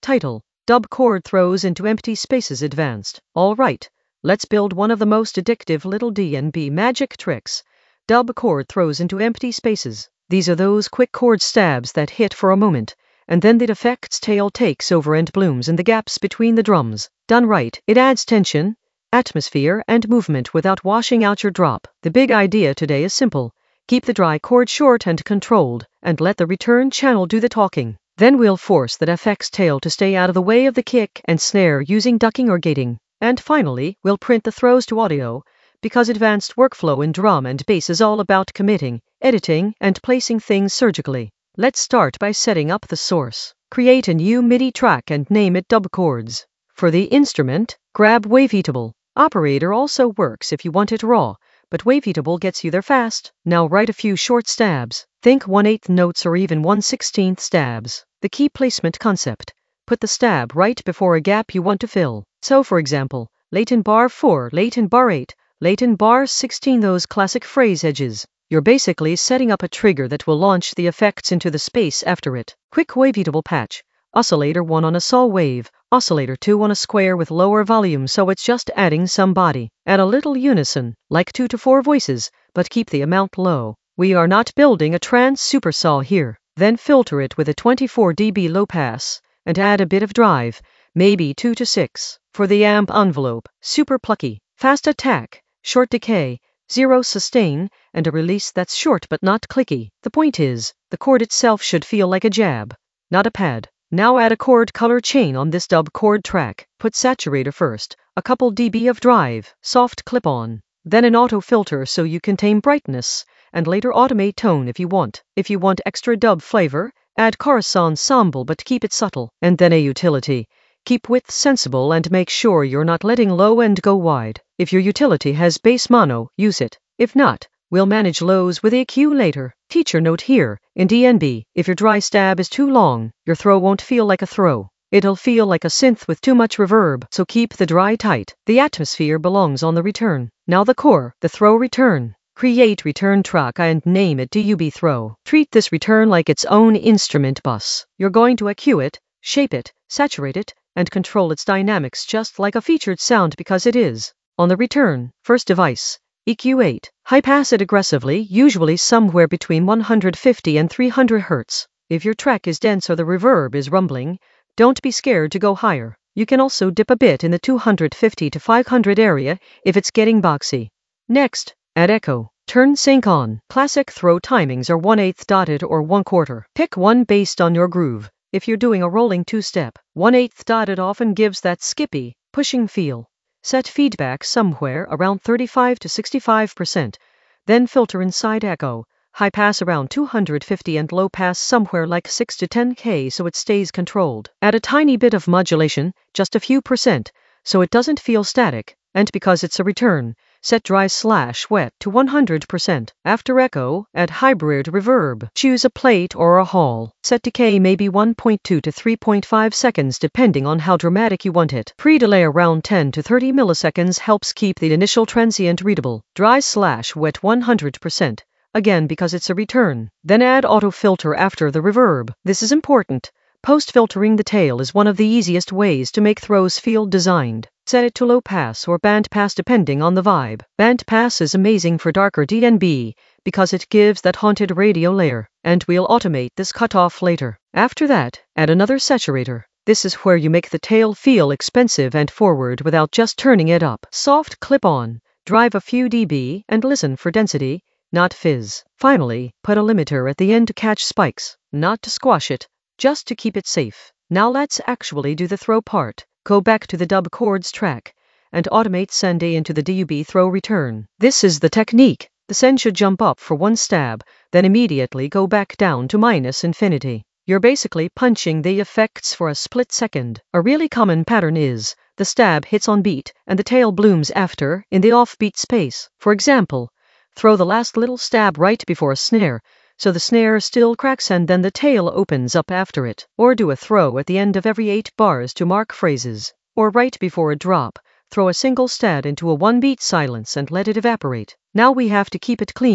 Title: Dub Chord Throws into Empty Spaces Advanced. Alright, let's build one of the most addictive little D&B magic tricks. Dub chord throws into empty spaces. These are those quick chord stabs that hit for a moment, and then the effect's tail takes over and blooms in the gaps between the drums. Done right, it adds tension, atmosphere, and movement without washing out your drop. The big idea today is simple. Keep the dry chord short and controlled, and let the return channel do the talking. Then we'll force that FX tail to stay out of the way of the kick and snare using ducking or gating. And finally, we'll print the throws to audio, because advanced workflow in drum and bass is all about committing, editing, and placing things surgically. Let's start by setting up the source. Create a new MIDI track and name it Dub Chords. For the instrument, grab Waveatable. Operator also works if you want it raw, but Waveatable gets you there fast. Now write a few short stabs. Think 1/8 notes or even 1/16 stabs. The key placement concept. Put the stab right before a gap you want to fill. So for example, late in bar 4, late in bar 8, late in bar 16, those classic phrase edges. You're basically setting up a trigger that will launch the effects into the space after it. Quick Waveatable patch. Oscillator 1 on a saw wave, oscillator 2 on a square with lower volume, so it's just adding some body. Add a little unison, like 2 to 4 voices, but keep the amount low. We are not building a trance super saw here. Then filter it with a 24 dB low pass, and add a bit of drive, maybe 2 to 6. For the amp envelope, super plucky, fast attack, short decay, 0 sustain, and a release that's short but not clicky. The point is, the chord itself should feel like a jab, not a pad. Now add a chord color chain on this dub chord track. Put saturator first, a couple dB of drive, soft clip-on, then an auto filter so you can tame brightness, and later automate tone if you want. If you want extra dub flavor, add chorus ensemble but keep it subtle. And then a utility. Keep width sensible and make sure you're not letting low end go wide. If your utility has bass mono, use it. If not, we'll manage lows with EQ later. Teacher note here, in D&B, if your dry stab is too long, your throw won't feel like a throw. It'll feel like a synth with too much reverb, so keep the dry tight. The atmosphere belongs on the return. Now the core, the throw return. Create return track and name it DUB throw. Treat this return like its own instrument bus. You're going to EQ it, shape it, saturate it, and control its dynamics just like a featured sound because it is. On the return, first device, EQ8. High pass it aggressively, usually somewhere between 150 and 300 Hz. If your track is dense or the reverb is rumbling, don't be scared to go higher. You can also dip a bit in the 250 to 500 area if it's getting boxy. Next, add echo. Turn sync on. Classic throw timings are 1/8 dotted or 1/4. Pick one based on your groove. If you're doing a rolling two-step, 1/8 dotted often gives that skippy, pushing feel. Set feedback somewhere around 35 to 65%. Then filter inside echo. High pass around 250 and low pass somewhere like 6 to 10K so it stays controlled. Add a tiny bit of modulation, just a few percent, so it doesn't feel static. And because it's a return, set dry/wet to 100%. After echo, add hybrid reverb. Choose a plate or a hall. Set decay maybe 1.2 to 3.5 seconds depending on how dramatic you want it. Pre-delay around 10 to 30 milliseconds helps keep the initial transient readable. Dry/wet 100%. Again because it's a return. Then add auto filter after the reverb. This is important. Post-filtering the tail is one of the easiest ways to make throws feel designed. Set it to low pass or band pass depending on the vibe. Band pass is amazing for darker D&B because it gives that haunted radio layer, and we'll automate this cutoff later. After that, add another saturator. This is where you make the tail feel expensive and forward without just turning it up. Soft clip-on, drive a few dB, and listen for density, not fizz. Finally, put a limiter at the end to catch spikes, not to squash it, just to keep it safe. Now let's actually do the throw part. Go back to the dub chords track, and automate send into the DUB throw return. This is the technique. The send should jump up for one stab, then immediately go back down to -infinity. You're basically punching the effects for a split second. A really common pattern is, the stab hits on beat, and the tail blooms after, in the offbeat space. For example, throw the last little stab right before a snare, so the snare still cracks and then the tail opens up after it. Or do a throw at the end of every 8 bars to mark phrases. Or right before a drop, throw a single stab into a one-beat silence and let it evaporate. Now we have to keep it clean,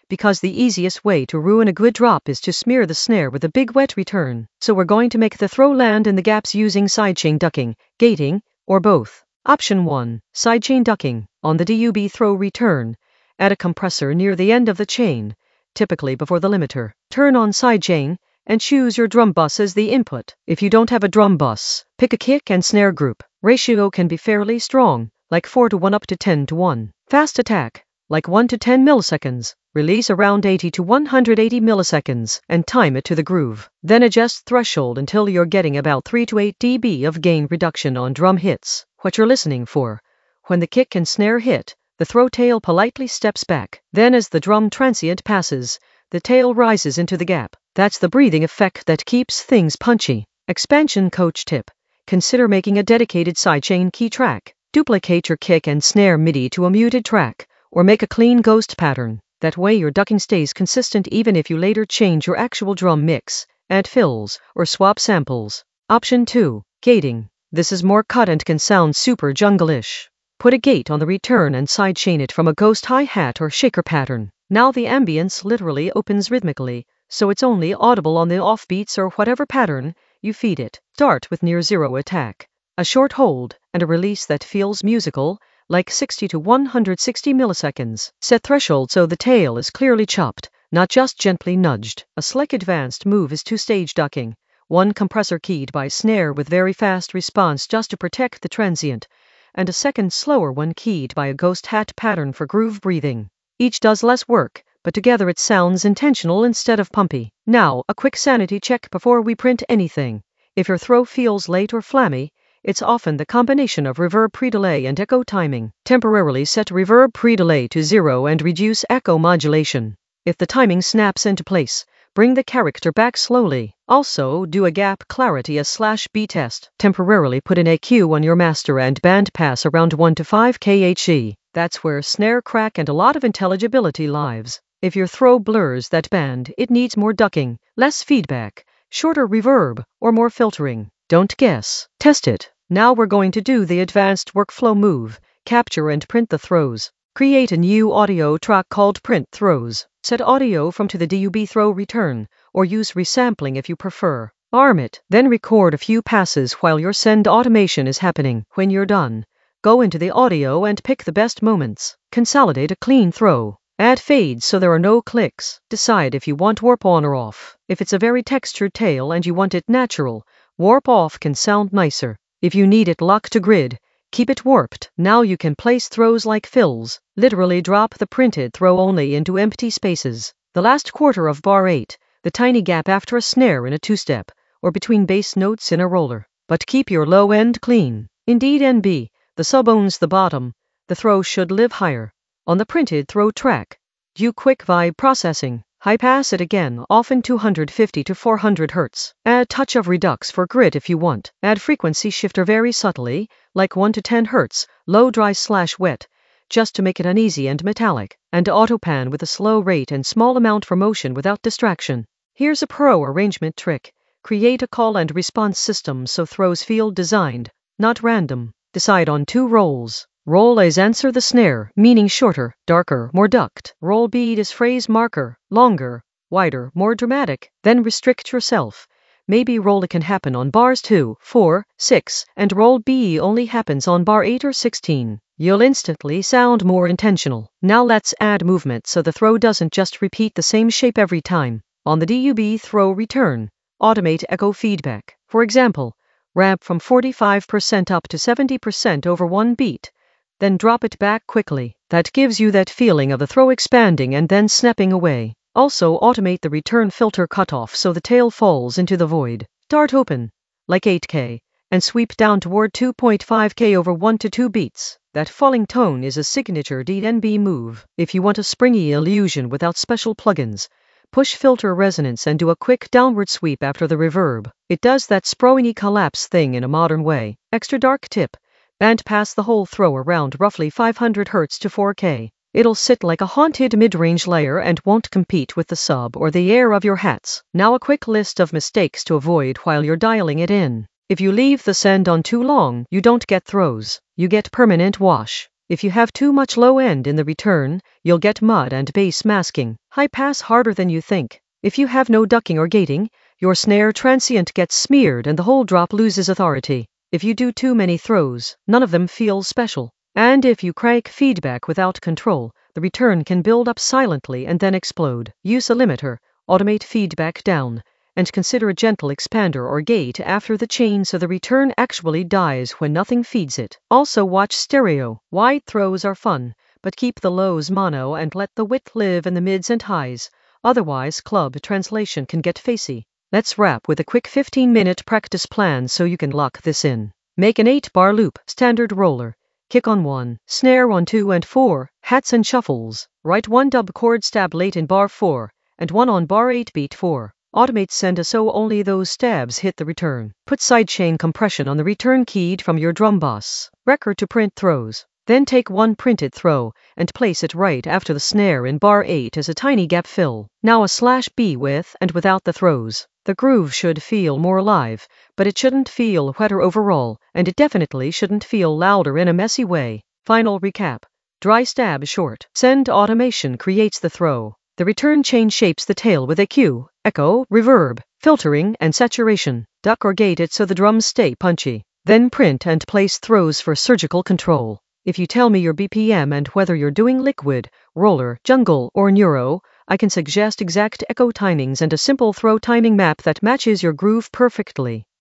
because the easiest way to ruin a good drop is to smear the snare with a big wet return. So we're going to make the throw land in the gaps using sidechain ducking, gating, or both. Option 1. Sidechain ducking. On the DUB throw return, add a compressor near the end of the chain, typically before the limiter. Turn on sidechain, and choose your drum bus as the input. If you don't have a drum bus, pick a kick and snare group. Ratio can be fairly strong, like 4 to 1 up to 10 to 1. Fast attack, like 1 to 10 milliseconds. Release around 80 to 180 milliseconds, and time it to the groove. Then adjust threshold until you're getting about 3 to 8 dB of gain reduction on drum hits. What you're listening for. When the kick and snare hit, the throw tail politely steps back. Then as the drum transient passes, the tail rises into the gap. That's the breathing effect that keeps things punchy. Expansion coach tip. Consider making a dedicated sidechain key track. Duplicate your kick and snare MIDI to a muted track, or make a clean ghost pattern. That way your ducking stays consistent even if you later change your actual drum mix, add fills, or swap samples. Option 2. Gating. This is more cut and can sound super jungle-ish. Put a gate on the return and sidechain it from a ghost hi-hat or shaker pattern. Now the ambience literally opens rhythmically, so it's only audible on the offbeats or whatever pattern you feed it. Start with near zero attack, a short hold, and a release that feels musical, like 60 to 160 milliseconds. Set threshold so the tail is clearly chopped, not just gently nudged. A slick advanced move is two-stage ducking. One compressor keyed by snare with very fast response just to protect the transient, and a second slower one keyed by a ghost hat pattern for groove breathing. Each does less work, but together it sounds intentional instead of pumpy. Now, a quick sanity check before we print anything. If your throw feels late or flammy, it's often the combination of reverb pre-delay and echo timing. Temporarily set reverb pre-delay to 0 and reduce echo modulation. If the timing snaps into place, bring the character back slowly. Also, do a gap clarity /B test. Temporarily put an EQ on your master and band pass around 1 to 5 kHz. That's where snare crack and a lot of intelligibility lives. If your throw blurs that band, it needs more ducking, less feedback, shorter reverb, or more filtering. Don't guess. Test it. Now we're going to do the advanced workflow move, capture and print the throws. Create a new audio track called Print Throws. Set audio from to the DUB throw return, or use resampling if you prefer. Arm it, then record a few passes while your send automation is happening. When you're done, go into the audio and pick the best moments. Consolidate a clean throw. Add fades so there are no clicks. Decide if you want warp on or off. If it's a very textured tail and you want it natural, warp off can sound nicer. If you need it locked to grid, keep it warped. Now you can place throws like fills. Literally drop the printed throw only into empty spaces. The last quarter of bar 8, the tiny gap after a snare in a two-step, or between bass notes in a roller. But keep your low end clean. Indeed NB, the sub owns the bottom. The throw should live higher. On the printed throw track, do quick vibe processing. High pass it again, often 250 to 400 Hz. Add touch of redux for grit if you want. Add frequency shifter very subtly, like 1 to 10 Hz, low dry/wet, just to make it uneasy and metallic. And autopan with a slow rate and small amount for motion without distraction. Here's a pro arrangement trick. Create a call and response system so throws feel designed, not random. Decide on 2 roles. Roll A is answer the snare, meaning shorter, darker, more ducked. Roll B is phrase marker, longer, wider, more dramatic. Then restrict yourself. Maybe roll A can happen on bars 2, 4, 6, and roll B only happens on bar 8 or 16. You'll instantly sound more intentional. Now let's add movement so the throw doesn't just repeat the same shape every time. On the DUB throw return, automate echo feedback. For example, ramp from 45% up to 70% over one beat. Then drop it back quickly. That gives you that feeling of the throw expanding and then snapping away. Also automate the return filter cutoff so the tail falls into the void. Start open, like 8K, and sweep down toward 2.5K over 1 to 2 beats. That falling tone is a signature DNB move. If you want a springy illusion without special plugins, push filter resonance and do a quick downward sweep after the reverb. It does that Sproiny collapse thing in a modern way. Extra dark tip. Band pass the whole throw around roughly 500 Hz to 4K. It'll sit like a haunted mid-range layer and won't compete with the sub or the air of your hats. Now a quick list of mistakes to avoid while you're dialing it in. If you leave the send on too long, you don't get throws. You get permanent wash. If you have too much low end in the return, you'll get mud and bass masking. High pass harder than you think. If you have no ducking or gating, your snare transient gets smeared and the whole drop loses authority. If you do too many throws, none of them feel special. And if you crank feedback without control, the return can build up silently and then explode. Use a limiter, automate feedback down, and consider a gentle expander or gate after the chain so the return actually dies when nothing feeds it. Also watch stereo. Wide throws are fun, but keep the lows mono and let the width live in the mids and highs. Otherwise, club translation can get facey. Let's wrap with a quick 15-minute practice plan so you can lock this in. Make an 8-bar loop, standard roller. Kick on 1, snare on 2 and 4, hats and shuffles. Write 1 dub chord stab late in bar 4, and 1 on bar 8 beat 4. Automate send so only those stabs hit the return. Put sidechain compression on the return keyed from your drum boss. Record to print throws. Then take 1 printed throw and place it right after the snare in bar 8 as a tiny gap fill. Now a /B with and without the throws. The groove should feel more alive, but it shouldn't feel wetter overall, and it definitely shouldn't feel louder in a messy way. Final recap. Dry stab short. Send automation creates the throw. The return chain shapes the tail with EQ, echo, reverb, filtering, and saturation. Duck or gate it so the drums stay punchy. Then print and place throws for surgical control. If you tell me your BPM and whether you're doing liquid, roller, jungle, or neuro, I can suggest exact echo timings and a simple throw timing map that matches your groove perfectly.